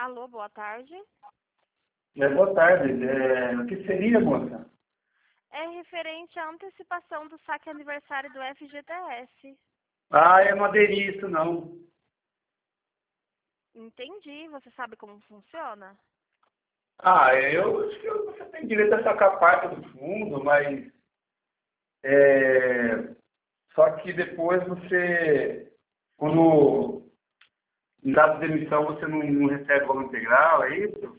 Alô, boa tarde. Boa tarde. O que seria, moça? É referente à antecipação do saque aniversário do FGTS. Ah, eu não aderi a isso, não. Entendi. Você sabe como funciona? Eu acho que você tem direito a sacar parte do fundo, mas só que depois você, quando em caso de demissão, você não recebe o valor integral, é isso?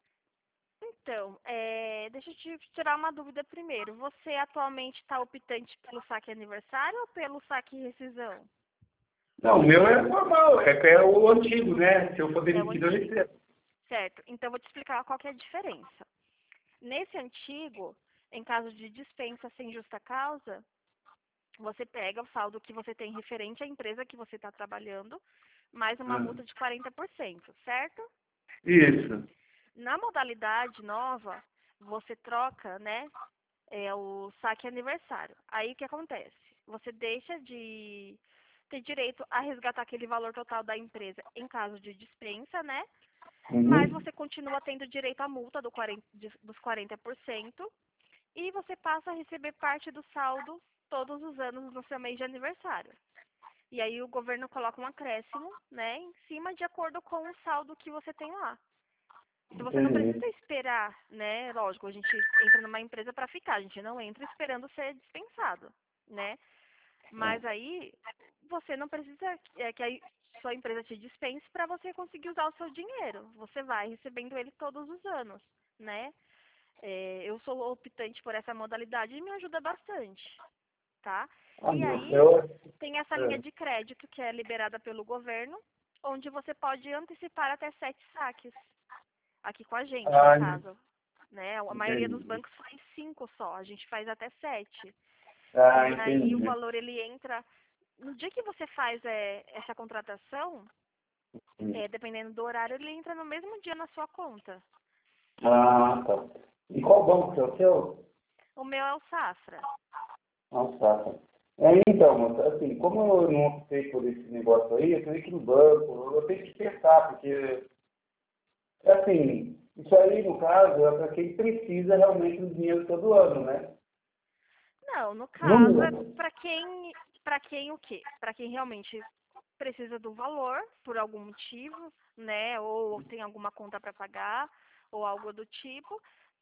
Então, deixa eu te tirar uma dúvida primeiro. Você atualmente está optante pelo saque aniversário ou pelo saque rescisão? Não, o meu é normal, é o antigo, né? Se eu for É o demitido, eu antigo. recebo. Certo. Então, eu vou te explicar qual que é a diferença. Nesse antigo, em caso de dispensa sem justa causa, você pega o saldo que você tem referente à empresa que você está trabalhando, mais uma Ah, multa de 40%, certo? isso. Na modalidade nova, você troca, né, o saque aniversário. Aí o que acontece? Você deixa de ter direito a resgatar aquele valor total da empresa em caso de dispensa, né? Mas Uhum. você continua tendo direito à multa dos 40% e você passa a receber parte do saldo todos os anos no seu mês de aniversário. E aí o governo coloca um acréscimo, né, em cima de acordo com o saldo que você tem lá. Então você não Entendi. precisa esperar, né? Lógico, a gente entra numa empresa para ficar, a gente não entra esperando ser dispensado, né? Mas aí você não precisa que a sua empresa te dispense para você conseguir usar o seu dinheiro. Você vai recebendo ele todos os anos, né? Eu sou optante por essa modalidade e me ajuda bastante, tá? Ah, E moça, aí tem essa linha de crédito que é liberada pelo governo, onde você pode antecipar até 7 saques aqui com a gente, no ah, caso. Né? A maioria dos entendi. bancos faz 5 só, a gente faz até 7. Ah, E aí o entendi. valor ele entra. No dia que você faz essa contratação, dependendo do horário, ele entra no mesmo dia na sua conta. Ah, tá. E qual banco que é o seu? O meu é o Safra. Nossa, tá. Então, moça, assim, como eu não optei por esse negócio aí, eu tenho que ir no banco, eu tenho que pensar, porque, assim, isso aí, no caso, é para quem precisa realmente do dinheiro todo ano, né? Não, no No caso é mínimo. para quem o quê? Para quem realmente precisa do valor por algum motivo, né? Ou tem alguma conta para pagar, ou algo do tipo.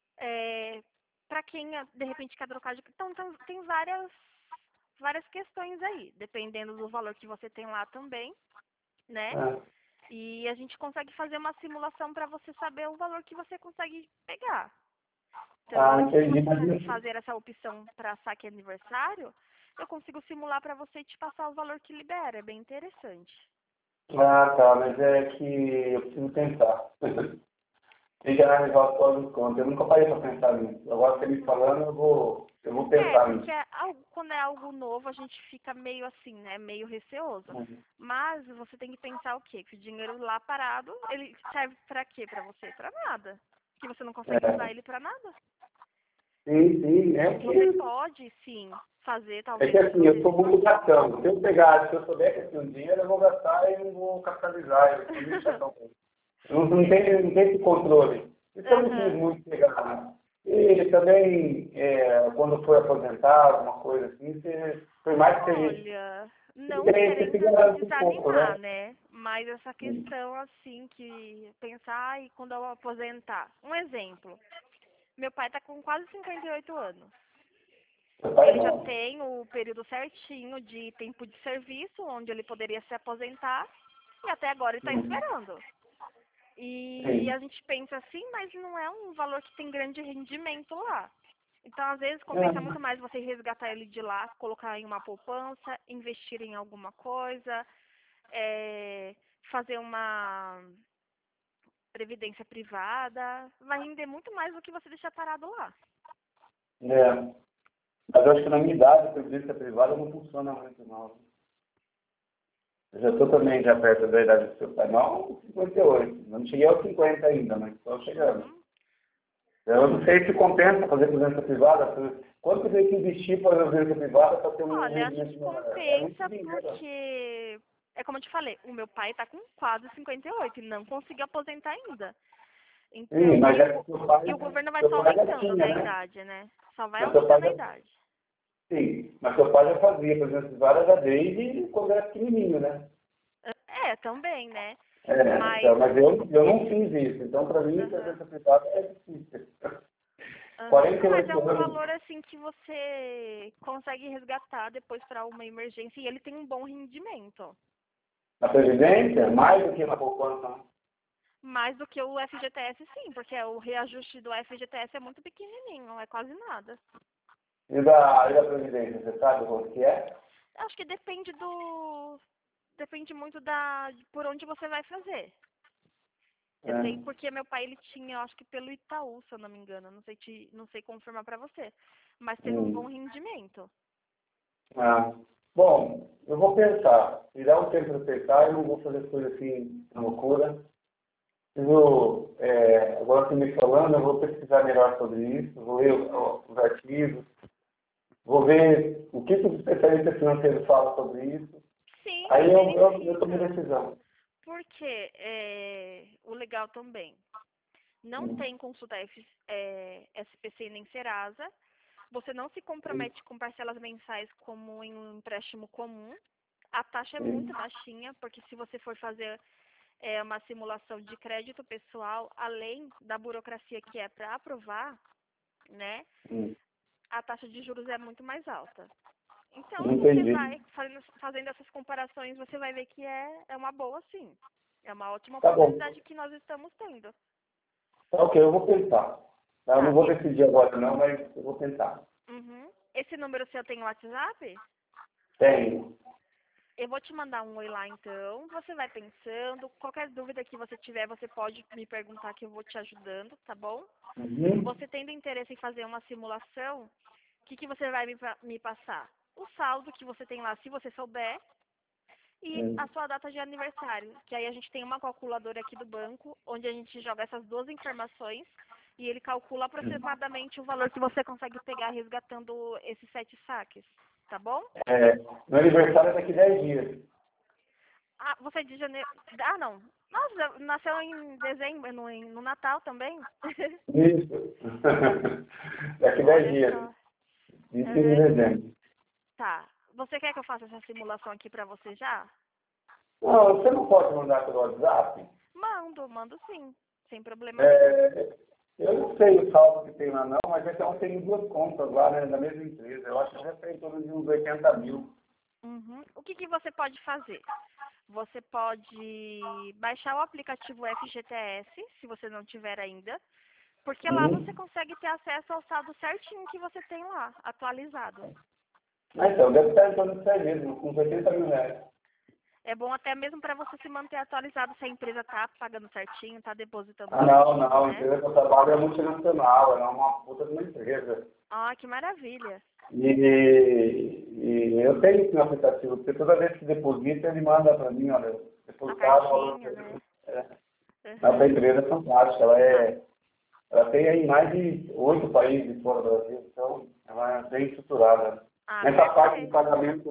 Para quem de repente quer trocar de então tem várias questões aí, dependendo do valor que você tem lá também, né? Ah, E a gente consegue fazer uma simulação para você saber o valor que você consegue pegar. Então, hoje, se entendi, você mas fazer essa opção para saque aniversário, eu consigo simular para você e te passar o valor que libera. É bem interessante. tá, mas é que eu preciso pensar. Tem que analisar os pós e os contras. Eu nunca parei para pensar nisso. Agora, você me falando, eu vou pensar Porque nisso. quando é algo novo, a gente fica meio assim, né? Meio receoso. Uhum. Mas você tem que pensar o quê? Que o dinheiro lá parado, ele serve para quê para você? Para nada. Que você não consegue usar É, ele para nada. sim, Você pode, sim, fazer é que talvez essa assim, eu sou muito antecipação. gastão. Se eu souber que eu tenho dinheiro, eu vou gastar e não vou capitalizar. Eu sou muito gastão. Não tem esse controle. Isso eu não quis Aham. muito pegar, né? E também, quando foi aposentar, alguma coisa assim, por mais que a gente Olha, não você se querendo te garante um pouco, desanimar, né? né? Mas essa questão, assim, que pensar e quando eu aposentar. Um exemplo. Meu pai tá com quase 58 anos. Seu pai Ele já não. tem o período certinho de tempo de serviço, onde ele poderia se aposentar, e até agora ele está Sim. esperando. E Sim. a gente pensa assim, mas não é um valor que tem grande rendimento lá. Então, às vezes, compensa É. muito mais você resgatar ele de lá, colocar em uma poupança, investir em alguma coisa, é, fazer uma previdência privada. Vai render muito mais do que você deixar parado lá. É. Mas eu acho que na minha idade, a previdência privada não funciona muito, não. Eu já estou também já perto da idade do seu pai. Não, 58. Não cheguei aos 50 ainda, mas estou chegando. Uhum. Eu não sei se compensa fazer previdência privada. Quanto tem que investir para fazer previdência privada para ter um Olha, acho que rendimento maior? É muito compensa dinheiro. porque é como eu te falei, o meu pai tá com quase 58 e não conseguiu aposentar ainda. Sim, Então, mas é que e o governo vai seu só pai já aumentando, tinha, né, a né? idade, né? Só vai Mas seu pai aumentando a já, idade. sim, mas seu pai já fazia, por exemplo, várias da desde quando era pequenininho, né? É, também, né? É, Mas, então, mas eu não fiz isso, então para mim, aham, previdência privada é difícil. aham. Não, mas é 48 um anos, valor assim que você consegue resgatar depois para uma emergência e ele tem um bom rendimento. na Previdência, mais do que na poupança. Mais do que o FGTS, sim, porque o reajuste do FGTS é muito pequenininho, não é quase nada. E da Previdência, você sabe quanto que é? Acho que depende muito de por onde você vai fazer. Eu sei É. porque meu pai ele tinha, eu acho que pelo Itaú, se eu não me engano, não sei confirmar pra você, mas teve um bom Hum. rendimento. Ah. Bom, eu vou pensar. Me dá um tempo para pensar, eu não vou fazer coisa assim, loucura. Agora que me falando, eu vou pesquisar melhor sobre isso, vou ler os artigos, vou ver o que os especialistas financeiros falam sobre isso. Sim, Aí eu tomo verifica. decisão. Porque o legal também, não Hum. tem consulta SPC nem Serasa. Você não se Sim, compromete com parcelas mensais como em um empréstimo comum. A taxa é muito sim, baixinha, porque se você for fazer uma simulação de crédito pessoal, além da burocracia que é para aprovar, né, sim. a taxa de juros é muito mais alta. Então, Não você entendi. vai fazendo essas comparações, você vai ver que é uma boa, sim. É uma ótima Tá bom. oportunidade que nós estamos tendo. Tá ok, eu vou pensar. Tá? Eu não Tá. vou decidir agora não, mas eu vou pensar. Uhum. Esse número seu tem WhatsApp? Tem. Eu vou te mandar um oi lá então. Você vai pensando. Qualquer dúvida que você tiver, você pode me perguntar que eu vou te ajudando, tá bom? Uhum. Você tendo interesse em fazer uma simulação, o que você vai me passar? O saldo que você tem lá, se você souber, e a Sim. sua data de aniversário. Que aí a gente tem uma calculadora aqui do banco, onde a gente joga essas duas informações e ele calcula aproximadamente o valor que você consegue pegar resgatando esses 7 saques, tá bom? É, meu aniversário é daqui 10 dias. Ah, você é de janeiro. Ah, não. Nossa, nasceu em dezembro, no Natal também. Isso. Daqui 10 Olha dias. só. 25 de Uhum. dezembro. Tá. Você quer que eu faça essa simulação aqui pra você já? Não, você não pode mandar pelo WhatsApp? Mando sim. Sem problema nenhum. É, eu não sei o saldo que tem lá não, mas então tem duas contas lá, né, da mesma empresa. Eu acho que já tem em torno de uns 80 mil. Uhum. O que você pode fazer? Você pode baixar o aplicativo FGTS, se você não tiver ainda, porque lá você Uhum. consegue ter acesso ao saldo certinho que você tem lá, atualizado. Ah, então, deve estar em torno disso aí mesmo, uns 80 mil reais. É bom até mesmo para você se manter atualizado se a empresa está pagando certinho, está depositando Ah, não, certinho, não. A né? empresa que eu trabalho é multinacional, ela é uma puta de uma empresa. Ah, que maravilha. E eu tenho esse aplicativo, porque toda vez que deposita, ele manda para mim, olha, A depositado o valor que cartinha, né? é. Nossa Uhum. empresa é fantástica, Ah, ela tem aí mais de 8 países fora do Brasil, então ela é bem estruturada. Nessa parte de perfeito. pagamento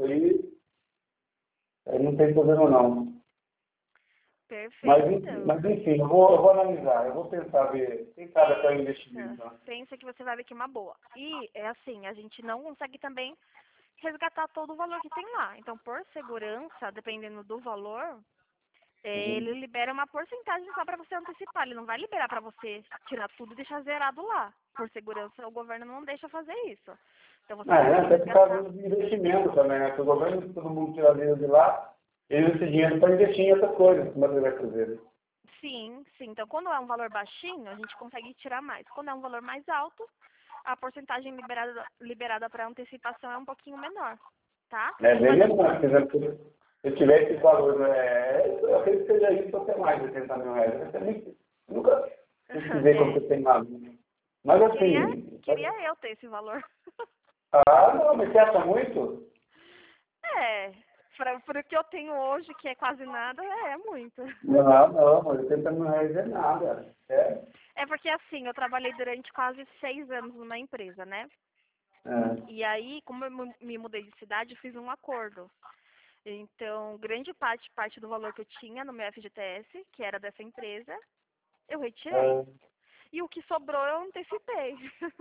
aí não tem problema não. Perfeito, então. Mas enfim, eu vou analisar, eu vou pensar, ver, quem sabe até o Pensa, investimento. Né? pensa que você vai ver que é uma boa. E é assim, a gente não consegue também resgatar todo o valor que tem lá. Então, por segurança, dependendo do valor, ele Uhum. libera uma porcentagem só para você antecipar. Ele não vai liberar para você tirar tudo e deixar zerado lá. Por segurança, o governo não deixa fazer isso. Então, você consegue Até por resgatar. causa de investimento também, né? Se o governo, todo mundo tira dinheiro de lá, ele usa esse dinheiro para investir em outras coisas, como ele vai fazer. Sim, sim. Então, quando é um valor baixinho, a gente consegue tirar mais. Quando é um valor mais alto, a porcentagem liberada para antecipação é um pouquinho menor, tá? É bem Mas menor, por exemplo, se eu tiver esse valor, eu acredito que seja isso até mais de 80 mil reais. Eu nunca pesquisei quanto é, que tem lá. Mas queria, assim, queria eu ter esse valor. não, mas você acha muito? É, para o que eu tenho hoje, que é quase nada, é muito. Não, mas 80 mil reais é nada. É, É porque assim, eu trabalhei durante quase 6 anos numa empresa, né? é. E aí, como eu me mudei de cidade, eu fiz um acordo. Então, grande parte do valor que eu tinha no meu FGTS, que era dessa empresa, eu retirei. Ah, E o que sobrou eu antecipei.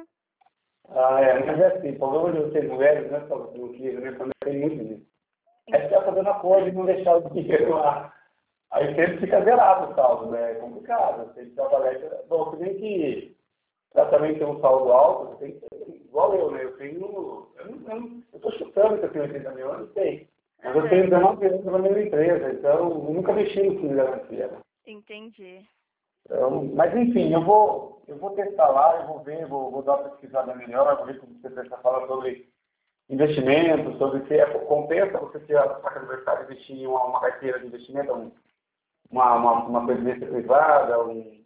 mas é assim, o problema de vocês mulheres, né, só no que, né, quando tem muito disso. É ficar fazendo a coisa e não deixar o dinheiro lá. Aí sempre fica zerado o saldo, né? É complicado. Você trabalhar. Bom, você tem que, para também ter um saldo alto, você tem que ter, igual eu, né? Eu tenho. Eu estou chutando que eu tenho 80 mil, eu não sei. Mas eu tenho Aham, 19 anos na minha empresa, então eu nunca mexi no fundo de garantia. Né? entendi. Então, mas enfim, eu vou testar lá, eu vou ver, vou dar uma pesquisada melhor, vou ver como você pensa falar sobre investimento, sobre se compensa você ter a sua aniversário investir em uma carteira de investimento, uma previdência privada,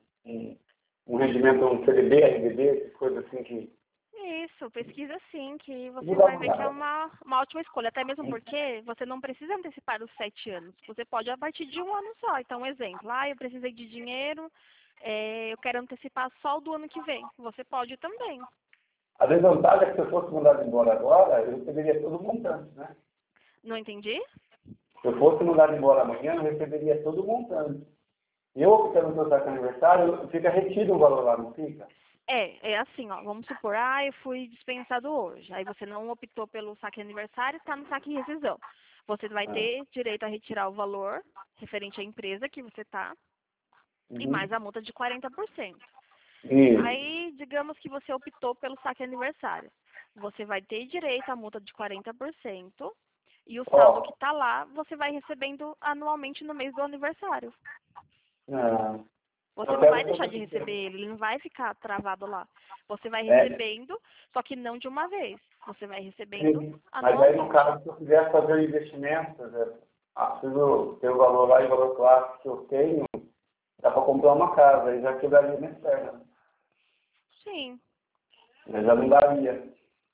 um rendimento, um CDB, RDB, essas coisas assim que Isso, pesquisa sim, que você vou dar vai uma ver que é olhada. uma ótima escolha. Até mesmo porque você não precisa antecipar os 7 anos. Você pode a partir de um ano só. Então, um exemplo, eu precisei de dinheiro, eu quero antecipar só o do ano que vem. Você pode também. A desvantagem é que se eu fosse mandado embora agora, eu receberia todo o montante, né? Não entendi? Se eu fosse mandado embora amanhã, eu receberia todo o montante. Eu optando pelo saque aniversário, fica retido o valor lá, não fica? É assim, ó, vamos supor, eu fui dispensado hoje. Aí você não optou pelo saque aniversário, está no saque rescisão. Você vai Ah, ter direito a retirar o valor referente à empresa que você está e mais uhum. a multa de 40%. Isso. Aí, digamos que você optou pelo saque aniversário. Você vai ter direito à multa de 40% e o saldo que Ó, está lá, você vai recebendo anualmente no mês do aniversário. ah, Você eu não vai quero deixar fazer de o quê? receber ele não vai ficar travado lá. Você vai É, recebendo, só que não de uma vez. Você vai recebendo sim. Mas aí, no anualmente. caso, se eu quiser fazer um investimento, por exemplo, preciso ter o valor lá e o valor clássico que eu tenho, dá para comprar uma casa, aí já quedaria minha perna. Sim. Já não daria.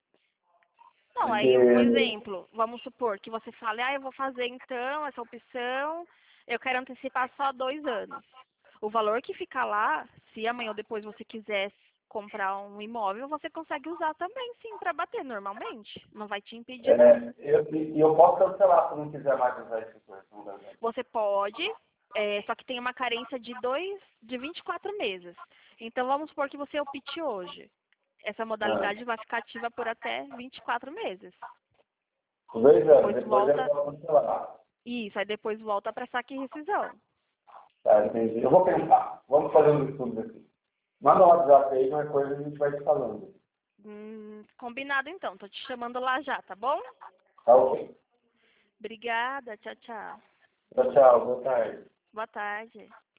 Não, Porque, aí um exemplo, vamos supor que você fale, eu vou fazer então essa opção, eu quero antecipar só 2 anos. O valor que fica lá, se amanhã ou depois você quiser comprar um imóvel, você consegue usar também, sim, para bater normalmente. Não vai te impedir, não. eu posso cancelar se eu não quiser mais usar esse coisa. Não dá certo. Você pode, só que tem uma carência de 24 meses. Então, vamos supor que você opte hoje. Essa Ah, modalidade vai ficar ativa por até 24 meses. com 2 anos, Depois depois eu volta, posso cancelar. isso, aí depois volta para saque e rescisão. Tá, entendi. Eu vou pensar. Vamos fazer um estudo aqui. Manda um WhatsApp aí, qualquer coisa a gente vai te falando. Combinado então, tô te chamando lá já, tá bom? Tá ok. Obrigada, tchau, tchau. Tchau, tchau. Boa tarde. Boa tarde.